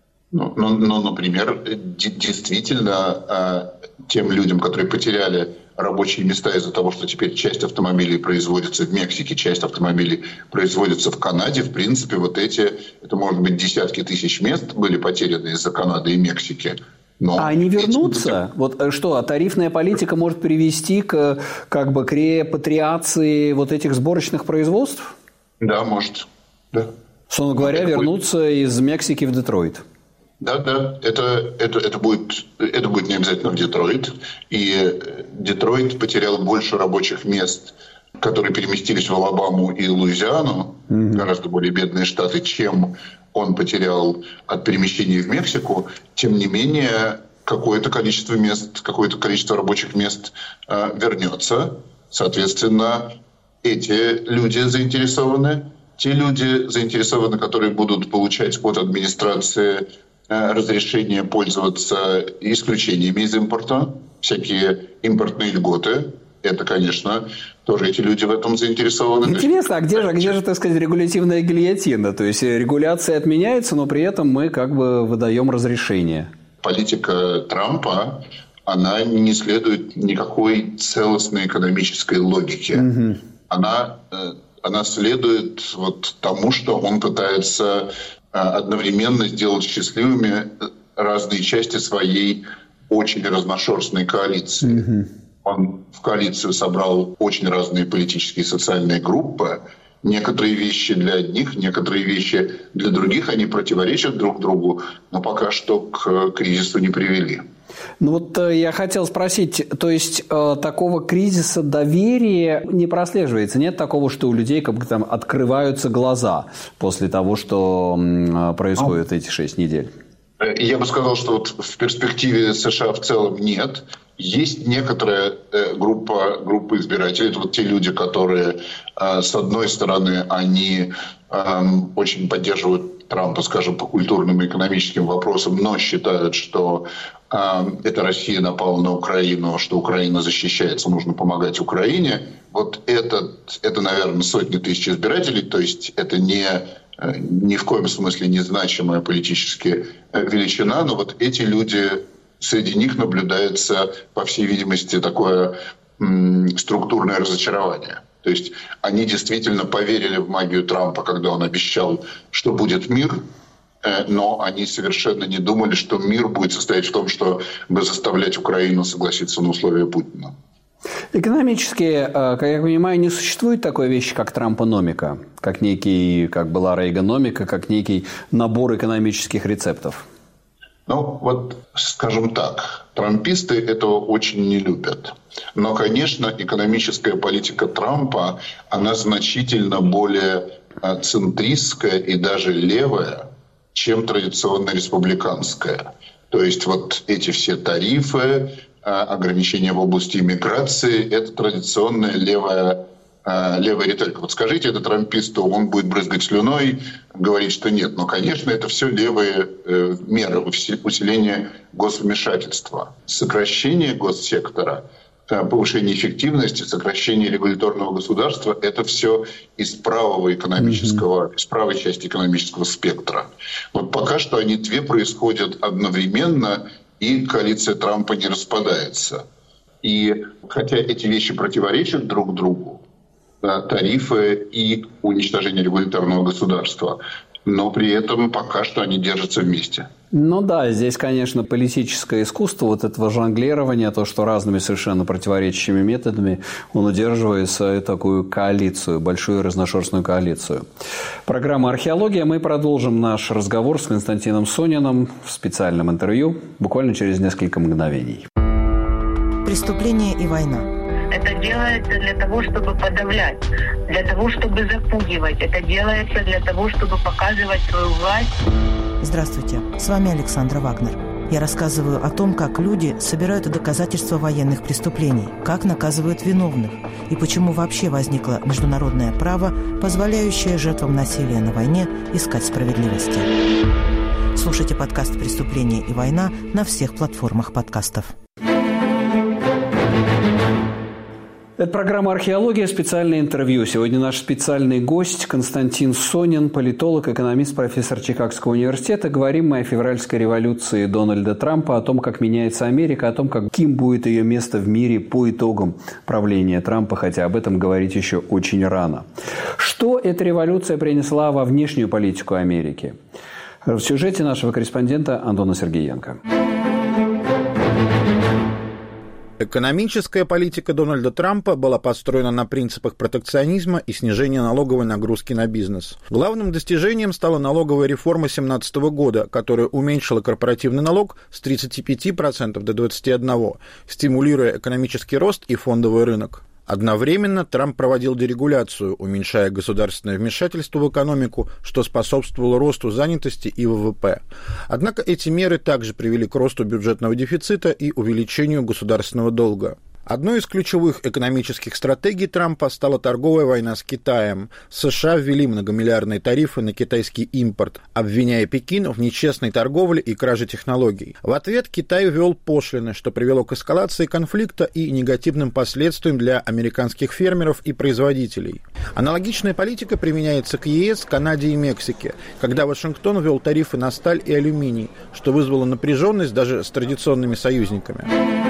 Например, действительно, тем людям, которые потеряли рабочие места из-за того, что теперь часть автомобилей производится в Мексике, часть автомобилей производится в Канаде. В принципе, это может быть десятки тысяч мест были потеряны из-за Канады и Мексики. А они вернутся? Вот что, а тарифная политика может привести к репатриации вот этих сборочных производств? Да, может. Да. Собственно говоря, вернуться из Мексики в Детройт. Да, это будет не обязательно в Детройт. И Детройт потерял больше рабочих мест, которые переместились в Алабаму и Луизиану, гораздо более бедные штаты, чем он потерял от перемещения в Мексику. Тем не менее, какое-то количество рабочих мест вернется. Соответственно, эти люди заинтересованы. Те люди заинтересованы, которые будут получать от администрации разрешение пользоваться исключениями из импорта, всякие импортные льготы. Это, конечно, тоже эти люди в этом заинтересованы. Интересно, а где же, так сказать, регулятивная гильотина? То есть регуляция отменяется, но при этом мы выдаем разрешение. Политика Трампа, она не следует никакой целостной экономической логике. Она следует тому, что он пытается одновременно сделать счастливыми разные части своей очень разношерстной коалиции. Он в коалицию собрал очень разные политические и социальные группы, Некоторые вещи для одних, некоторые вещи для других, они противоречат друг другу, но пока что к кризису не привели. Ну вот я хотел спросить, то есть такого кризиса доверия не прослеживается? Нет такого, что у людей как бы там открываются глаза после того, что происходит эти 6 недель? Я бы сказал, что вот в перспективе США в целом нет. Есть некоторая группа избирателей, это вот те люди, которые, с одной стороны, они очень поддерживают Трампа, скажем, по культурным и экономическим вопросам, но считают, что это Россия напала на Украину, что Украина защищается, нужно помогать Украине. Вот это, наверное, сотни тысяч избирателей, то есть это ни в коем смысле незначимая политическая величина, но вот эти люди, среди них наблюдается, по всей видимости, такое структурное разочарование. То есть они действительно поверили в магию Трампа, когда он обещал, что будет мир, но они совершенно не думали, что мир будет состоять в том, чтобы заставлять Украину согласиться на условия Путина. Экономически, как я понимаю, не существует такой вещи, как трампономика, как была рейгономика, как некий набор экономических рецептов. Ну, вот, скажем так, трамписты этого очень не любят. Но, конечно, экономическая политика Трампа, она значительно более центристская и даже левая, чем традиционно республиканская. То есть вот эти все тарифы, ограничения в области иммиграции – это традиционная левая риторика. Вот скажите это трамписту, он будет брызгать слюной, говорить, что нет. Но, конечно, это все левые меры усиления госвмешательства, сокращение госсектора, повышение эффективности, сокращение регуляторного государства – это все из правой части экономического спектра. Вот пока что они две происходят одновременно, и коалиция Трампа не распадается. И хотя эти вещи противоречат друг другу, тарифы и уничтожение регуляторного государства, но при этом пока что они держатся вместе. Ну да, здесь, конечно, политическое искусство вот этого жонглирования, то, что разными совершенно противоречащими методами он удерживает свою такую коалицию, большую разношерстную коалицию. Программа «Археология». Мы продолжим наш разговор с Константином Сониным в специальном интервью буквально через несколько мгновений. Преступление и война. Это делается для того, чтобы подавлять, для того, чтобы запугивать. Это делается для того, чтобы показывать свою власть. Здравствуйте, с вами Александра Вагнер. Я рассказываю о том, как люди собирают доказательства военных преступлений, как наказывают виновных и почему вообще возникло международное право, позволяющее жертвам насилия на войне искать справедливости. Слушайте подкаст «Преступление и война» на всех платформах подкастов. Это программа «Археология», специальное интервью. Сегодня наш специальный гость Константин Сонин, политолог, экономист, профессор Чикагского университета. Говорим мы о февральской революции Дональда Трампа, о том, как меняется Америка, о том, каким будет ее место в мире по итогам правления Трампа, хотя об этом говорить еще очень рано. Что эта революция принесла во внешнюю политику Америки? В сюжете нашего корреспондента Антона Сергеенко. Экономическая политика Дональда Трампа была построена на принципах протекционизма и снижения налоговой нагрузки на бизнес. Главным достижением стала налоговая реформа 2017 года, которая уменьшила корпоративный налог с 35% до 21%, стимулируя экономический рост и фондовый рынок. Одновременно Трамп проводил дерегуляцию, уменьшая государственное вмешательство в экономику, что способствовало росту занятости и ВВП. Однако эти меры также привели к росту бюджетного дефицита и увеличению государственного долга. Одной из ключевых экономических стратегий Трампа стала торговая война с Китаем. США ввели многомиллиардные тарифы на китайский импорт, обвиняя Пекин в нечестной торговле и краже технологий. В ответ Китай ввел пошлины, что привело к эскалации конфликта и негативным последствиям для американских фермеров и производителей. Аналогичная политика применяется к ЕС, Канаде и Мексике, когда Вашингтон ввел тарифы на сталь и алюминий, что вызвало напряженность даже с традиционными союзниками.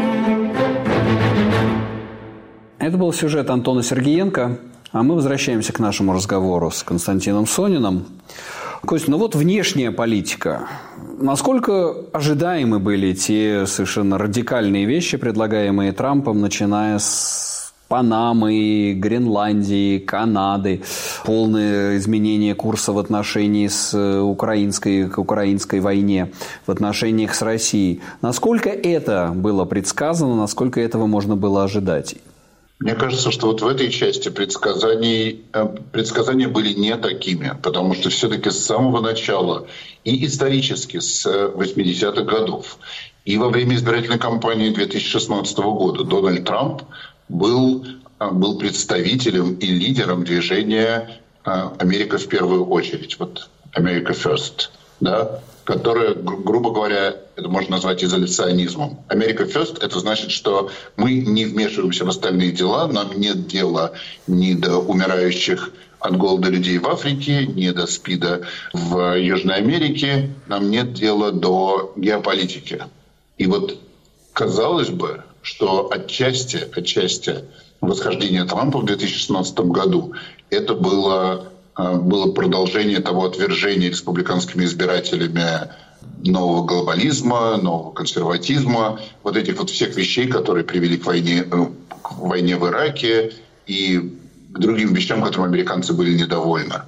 Это был сюжет Антона Сергеенко, а мы возвращаемся к нашему разговору с Константином Сониным. Кость, вот внешняя политика. Насколько ожидаемы были те совершенно радикальные вещи, предлагаемые Трампом, начиная с Панамы, Гренландии, Канады, полное изменение курса в отношении с к украинской войне, в отношениях с Россией. Насколько это было предсказано, насколько этого можно было ожидать? Мне кажется, что вот в этой части предсказания были не такими, потому что все-таки с самого начала и исторически с 80-х годов, и во время избирательной кампании 2016 года Дональд Трамп был представителем и лидером движения «Америка в первую очередь», вот «America First», да, которое, грубо говоря, это можно назвать изоляционизмом. «America First» — это значит, что мы не вмешиваемся в остальные дела, нам нет дела ни до умирающих от голода людей в Африке, ни до СПИДа в Южной Америке, нам нет дела до геополитики. И вот казалось бы, что отчасти восхождение Трампа в 2016 году это было продолжение того отвержения республиканскими избирателями нового глобализма, нового консерватизма, вот этих вот всех вещей, которые привели к войне в Ираке и к другим вещам, которым американцы были недовольны.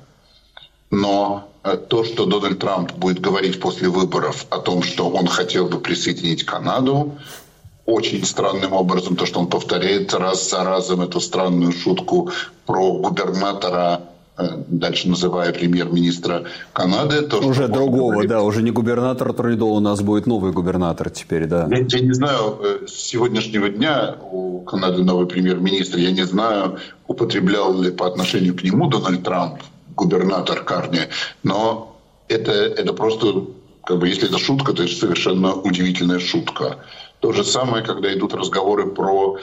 Но то, что Дональд Трамп будет говорить после выборов о том, что он хотел бы присоединить Канаду, очень странным образом, то, что он повторяет раз за разом эту странную шутку про губернатора, дальше называя премьер-министра Канады. То, уже другого, говорит, да, уже не губернатор Трюдо, у нас будет новый губернатор теперь, да. Я не знаю, с сегодняшнего дня у Канады новый премьер-министр, я не знаю, употреблял ли по отношению к нему Дональд Трамп, губернатор Карни, но это просто, как бы, если это шутка, то это совершенно удивительная шутка. То же самое, когда идут разговоры про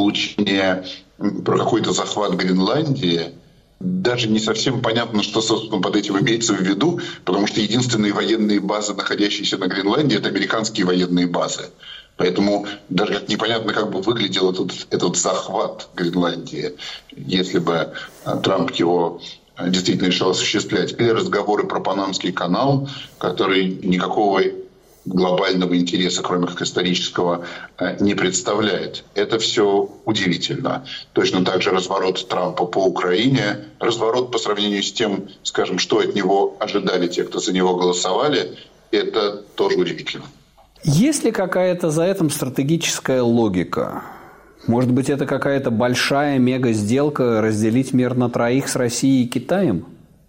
какой-то захват Гренландии, даже не совсем понятно, что, собственно, под этим имеется в виду, потому что единственные военные базы, находящиеся на Гренландии, это американские военные базы. Поэтому даже непонятно, как бы выглядел этот захват Гренландии, если бы Трамп его действительно решил осуществлять. Или разговоры про Панамский канал, который никакого глобального интереса, кроме как исторического, не представляет. Это все удивительно. Точно так же разворот Трампа по Украине, разворот по сравнению с тем, скажем, что от него ожидали те, кто за него голосовали, это тоже удивительно. Есть ли какая-то за этим стратегическая логика? Может быть, это какая-то большая мега-сделка разделить мир на троих с Россией и Китаем?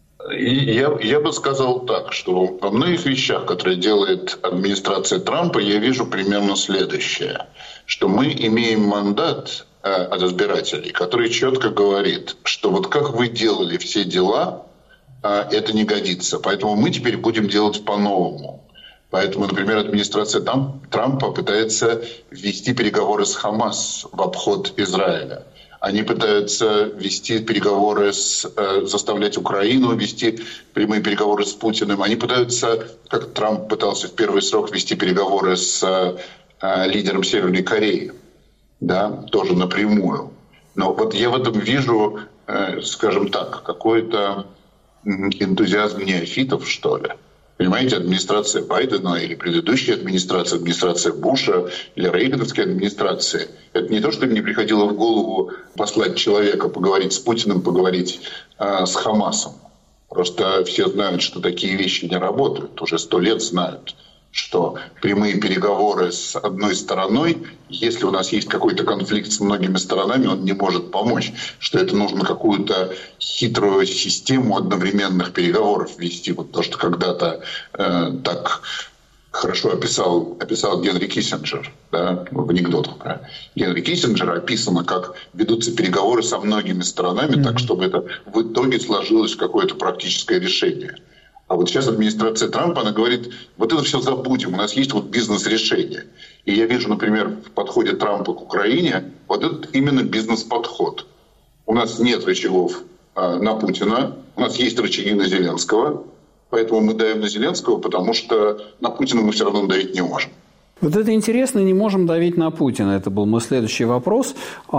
Я бы сказал так, что во многих вещах, которые делает администрация Трампа, я вижу примерно следующее. Что мы имеем мандат от избирателей, который четко говорит, что вот как вы делали все дела, это не годится. Поэтому мы теперь будем делать по-новому. Поэтому, например, администрация Трампа пытается вести переговоры с Хамас в обход Израиля. Они пытаются вести переговоры заставлять Украину вести прямые переговоры с Путиным. Они пытаются, как Трамп пытался в первый срок вести переговоры с лидером Северной Кореи, да, тоже напрямую. Но вот я в этом вижу, скажем так, какой-то энтузиазм неофитов, что ли. Понимаете, администрация Байдена или предыдущая администрация Буша или рейгановская администрация, это не то, что им не приходило в голову послать человека поговорить с Путиным, поговорить с Хамасом. Просто все знают, что такие вещи не работают. Уже 100 лет знают, что прямые переговоры с одной стороной, если у нас есть какой-то конфликт с многими сторонами, он не может помочь. Что это нужно какую-то хитрую систему одновременных переговоров вести. Вот то, что когда-то так хорошо описал Генри Киссинджер, да, в анекдотах про Генри Киссинджера описано, как ведутся переговоры со многими сторонами, так, чтобы это в итоге сложилось в какое-то практическое решение. А вот сейчас администрация Трампа, она говорит, вот это все забудем, у нас есть вот бизнес-решение. И я вижу, например, в подходе Трампа к Украине, вот это именно бизнес-подход. У нас нет рычагов на Путина, у нас есть рычаги на Зеленского, поэтому мы давим на Зеленского, потому что на Путина мы все равно давить не можем. Вот это интересно, не можем давить на Путина. Это был мой следующий вопрос.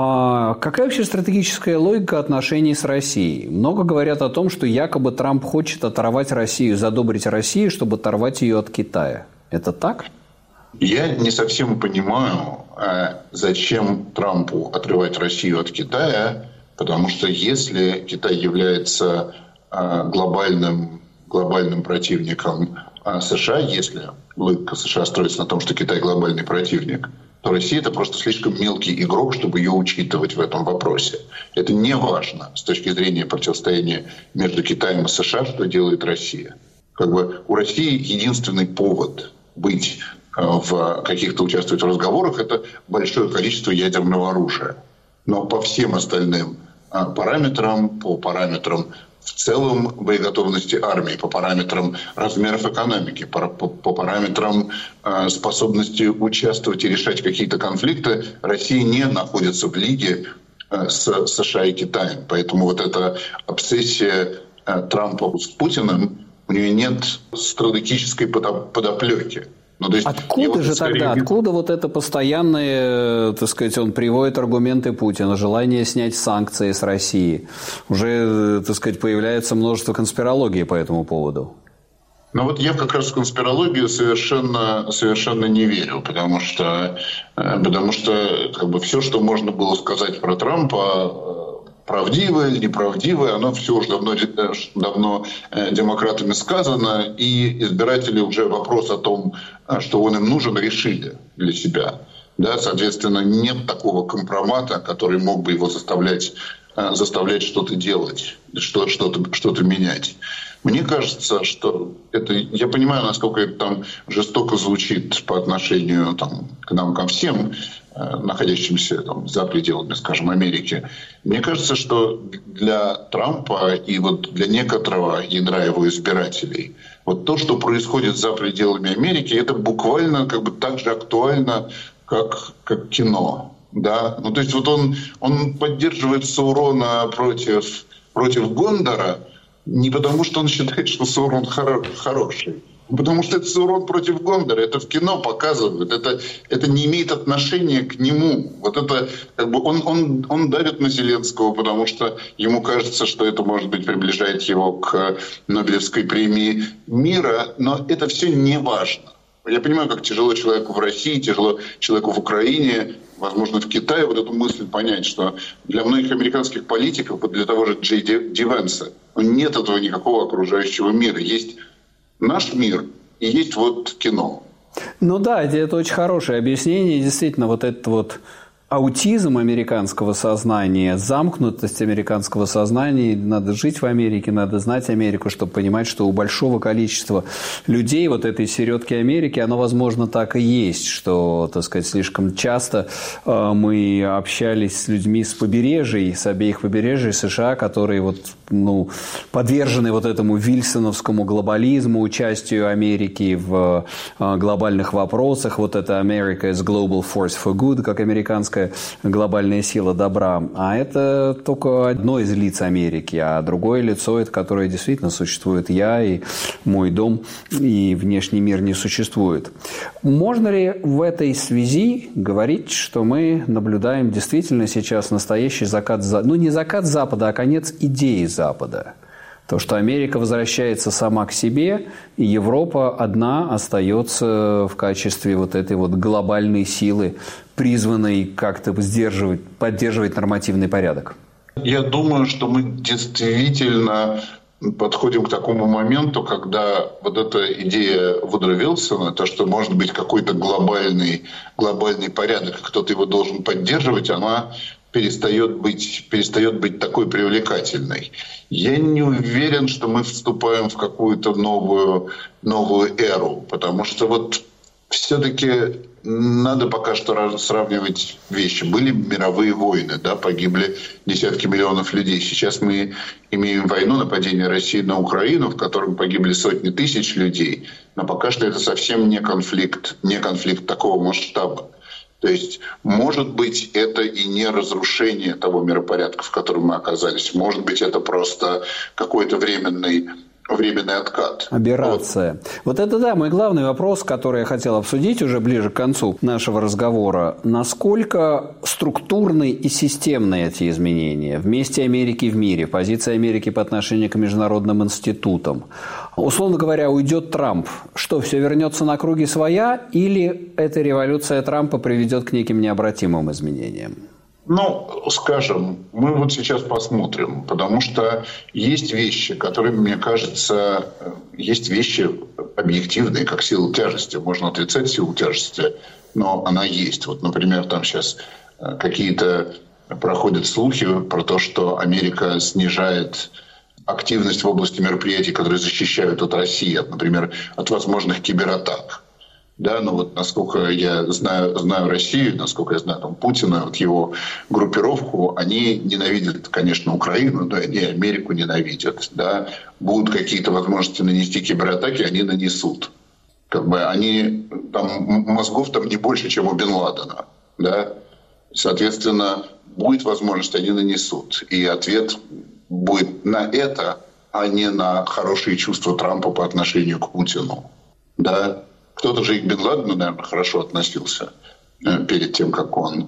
Какая вообще стратегическая логика отношений с Россией? Много говорят о том, что якобы Трамп хочет оторвать Россию, задобрить Россию, чтобы оторвать ее от Китая. Это так? Я не совсем понимаю, зачем Трампу отрывать Россию от Китая, потому что если Китай является глобальным противником США, если логика США строится на том, что Китай глобальный противник, то Россия – это просто слишком мелкий игрок, чтобы ее учитывать в этом вопросе. Это не важно с точки зрения противостояния между Китаем и США, что делает Россия. У России единственный повод быть участвовать в разговорах – это большое количество ядерного оружия. Но по всем остальным параметрам, по параметрам в целом боеготовности армии, по параметрам размеров экономики, по параметрам способности участвовать и решать какие-то конфликты, Россия не находится в лиге с США и Китаем. Поэтому вот эта обсессия Трампа с Путиным, у нее нет стратегической подоплеки. Откуда вот это постоянное, он приводит аргументы Путина, желание снять санкции с России? Уже, появляется множество конспирологии по этому поводу. Я как раз в конспирологию совершенно не верю, потому что все, что можно было сказать про Трампа, правдивое или неправдивое, оно все уже давно демократами сказано, и избиратели уже вопрос о том, что он им нужен, решили для себя. Да, соответственно, нет такого компромата, который мог бы его заставлять что-то делать, что-то менять. Мне кажется, что я понимаю, насколько это жестоко звучит по отношению к нам, ко всем, находящимся за пределами, скажем, Америки. Мне кажется, что для Трампа и для некоторого ядра его избирателей то, что происходит за пределами Америки, это буквально так же актуально, как кино. Да? То есть он поддерживает Саурона против Гондора не потому, что он считает, что Саурон хороший, а потому что это Саурон против Гондора. Это в кино показывают. Это не имеет отношения к нему. Он давит на Зеленского, потому что ему кажется, что это, может быть, приближает его к Нобелевской премии мира, но это все не важно. Я понимаю, как тяжело человеку в России, тяжело человеку в Украине, возможно, в Китае эту мысль понять, что для многих американских политиков, для того же Джей Ди Венса, нет этого никакого окружающего мира. Есть наш мир и есть кино. Это очень хорошее объяснение. Действительно, этот аутизм американского сознания, замкнутость американского сознания. Надо жить в Америке, надо знать Америку, чтобы понимать, что у большого количества людей этой середки Америки, оно, возможно, так и есть, что, слишком часто мы общались с людьми с обеих побережий США, которые подвержены этому вильсоновскому глобализму, участию Америки в глобальных вопросах. Это America is Global Force for Good, как американская глобальная сила добра. А это только одно из лиц Америки. А другое лицо, это которое действительно существует я и мой дом, и внешний мир не существует. Можно ли в этой связи говорить, что мы наблюдаем действительно сейчас настоящий закат, не закат Запада, а конец идеи Запада? То, что Америка возвращается сама к себе, и Европа одна остается в качестве этой глобальной силы, призванной как-то поддерживать нормативный порядок. Я думаю, что мы действительно подходим к такому моменту, когда эта идея Вудро Вилсона, то, что может быть какой-то глобальный порядок, кто-то его должен поддерживать, она перестает быть такой привлекательной. Я не уверен, что мы вступаем в какую-то новую эру, потому что все-таки надо пока что сравнивать вещи. Были мировые войны, погибли десятки миллионов людей. Сейчас мы имеем войну, нападение России на Украину, в котором погибли сотни тысяч людей. Но пока что это совсем не конфликт такого масштаба. То есть, может быть, это и не разрушение того миропорядка, в котором мы оказались. Может быть, это просто какой-то временный временный откат. Аберрация. Вот это, да, мой главный вопрос, который я хотел обсудить уже ближе к концу нашего разговора. Насколько структурны и системны эти изменения в месте Америки в мире, позиция Америки по отношению к международным институтам? Условно говоря, уйдет Трамп. Что, все вернется на круги своя, или эта революция Трампа приведет к неким необратимым изменениям? Ну, скажем, мы вот сейчас посмотрим, потому что есть вещи, которые, мне кажется, есть вещи объективные, как сила тяжести. Можно отрицать силу тяжести, но она есть. Вот, например, там сейчас какие-то проходят слухи про то, что Америка снижает активность в области мероприятий, которые защищают от России, например, от возможных кибератак. Да, ну вот насколько я знаю Россию, насколько я знаю там, Путина, вот его группировку, они ненавидят, конечно, Украину, но они Америку ненавидят. Да. Будут какие-то возможности нанести кибератаки, они нанесут. Как бы они, там, мозгов там не больше, чем у Бен Ладена. Да. Соответственно, будет возможность, они нанесут. И ответ будет на это, а не на хорошие чувства Трампа по отношению к Путину. Да. Кто-то же и к Бен Ладену, наверное, хорошо относился перед тем, как он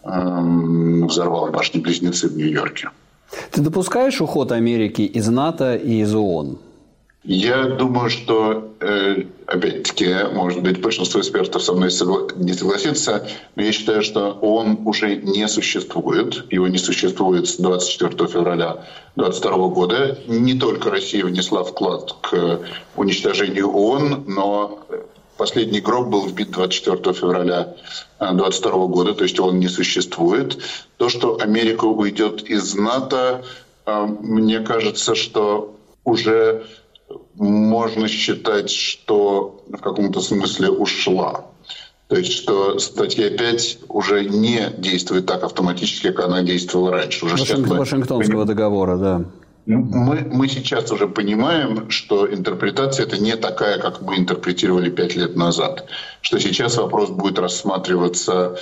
взорвал башни-близнецы в Нью-Йорке. Ты допускаешь уход Америки из НАТО и из ООН? Я думаю, что, опять-таки, может быть, большинство экспертов со мной не согласится, но я считаю, что ООН уже не существует. Его не существует с 24 февраля 2022 года. Не только Россия внесла вклад к уничтожению ООН, но последний гроб был вбит 24 февраля 2022 года, то есть он не существует. То, что Америка уйдет из НАТО, мне кажется, что уже можно считать, что в каком-то смысле ушла. То есть, что статья 5 уже не действует так автоматически, как она действовала раньше. Уже Вашингтонского договора, да. Мы сейчас уже понимаем, что интерпретация это не такая, как мы интерпретировали 5 лет назад. Что сейчас вопрос будет рассматриваться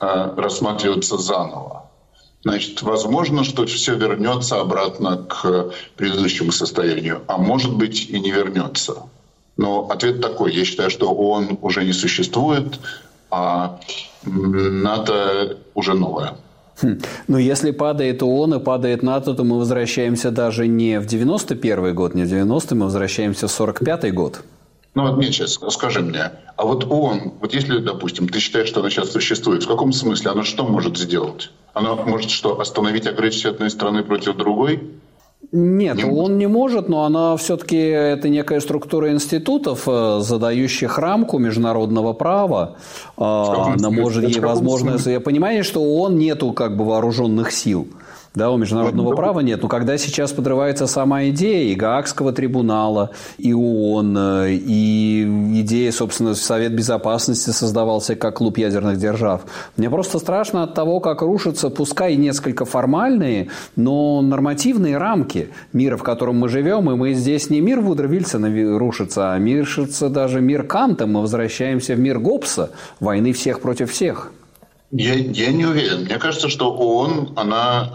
заново. Значит, возможно, что все вернется обратно к предыдущему состоянию, а может быть и не вернется. Но ответ такой. Я считаю, что ООН уже не существует, а НАТО уже новое. Но если падает ООН и падает НАТО, то мы возвращаемся даже не в 91-й год, не в 90-й, мы возвращаемся в 45-й год. Ну вот, нет, сейчас скажи мне, а вот ООН, вот если, допустим, ты считаешь, что она сейчас существует, в каком смысле? Она что может сделать? Она может что, остановить агрессию одной страны против другой? Нет, ООН не может, но она все-таки это некая структура институтов, задающих рамку международного права. Она может ей возможность... Я понимаю, что у ООН нету как бы вооруженных сил. Да, у международного права нет. Но когда сейчас подрывается сама идея и Гаагского трибунала, и ООН, и идея, собственно, Совет Безопасности создавался как клуб ядерных держав, мне просто страшно от того, как рушатся, пускай несколько формальные, но нормативные рамки мира, в котором мы живем. И мы здесь не мир Вудро Вильсона рушится, а рушится даже мир Канта. Мы возвращаемся в мир Гоббса, войны всех против всех. Я не уверен. Мне кажется, что ООН, она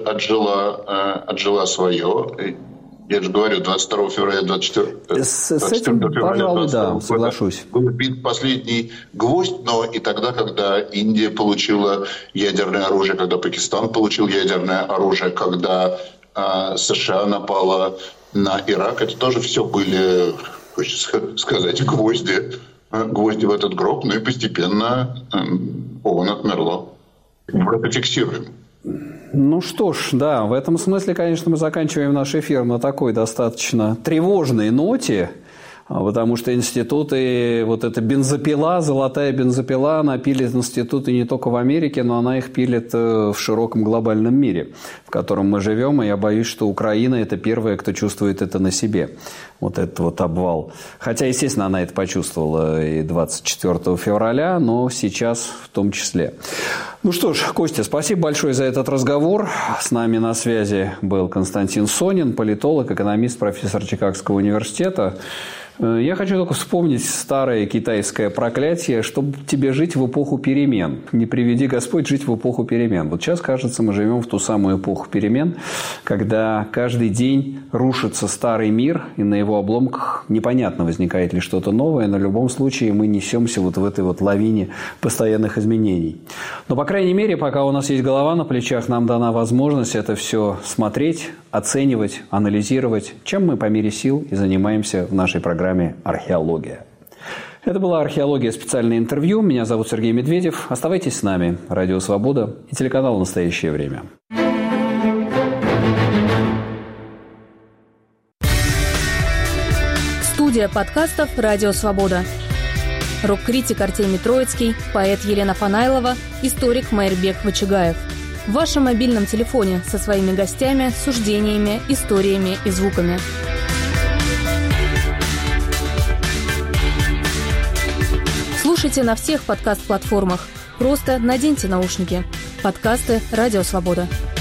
отжила свое. Я же говорю, 22 февраля 24 С этим, пожалуй, да, соглашусь. Был бит последний гвоздь, но и тогда, когда Индия получила ядерное оружие, когда Пакистан получил ядерное оружие, когда США напала на Ирак, это тоже все были, хочется сказать, гвозди в этот гроб, ну и постепенно ООН отмерло. Мы это фиксируем. Ну что ж, да, в этом смысле, конечно, мы заканчиваем наш эфир на такой достаточно тревожной ноте, потому что институты, вот эта бензопила, золотая бензопила, она пилит институты не только в Америке, но она их пилит в широком глобальном мире, в котором мы живем, и я боюсь, что Украина – это первая, кто чувствует это на себе, вот этот вот обвал. Хотя, естественно, она это почувствовала и 24 февраля, но сейчас в том числе. Ну что ж, Костя, спасибо большое за этот разговор. С нами на связи был Константин Сонин, политолог, экономист, профессор Чикагского университета. Я хочу только вспомнить старое китайское проклятие, чтобы тебе жить в эпоху перемен. Не приведи Господь жить в эпоху перемен. Вот сейчас, кажется, мы живем в ту самую эпоху перемен, когда каждый день рушится старый мир, и на его обломках непонятно, возникает ли что-то новое, но в любом случае мы несемся вот в этой вот лавине постоянных изменений. Но, по крайней мере, пока у нас есть голова на плечах, нам дана возможность это все смотреть, оценивать, анализировать, чем мы по мере сил и занимаемся в нашей программе «Археология». Это была «Археология. Специальное интервью». Меня зовут Сергей Медведев. Оставайтесь с нами. Радио «Свобода» и телеканал «Настоящее время». Студия подкастов «Радио Свобода». Рок-критик Артемий Троицкий, поэт Елена Фанайлова, историк Майрбек Вачигаев. В вашем мобильном телефоне со своими гостями, суждениями, историями и звуками. Слушайте на всех подкаст-платформах. Просто наденьте наушники. Подкасты «Радио Свобода».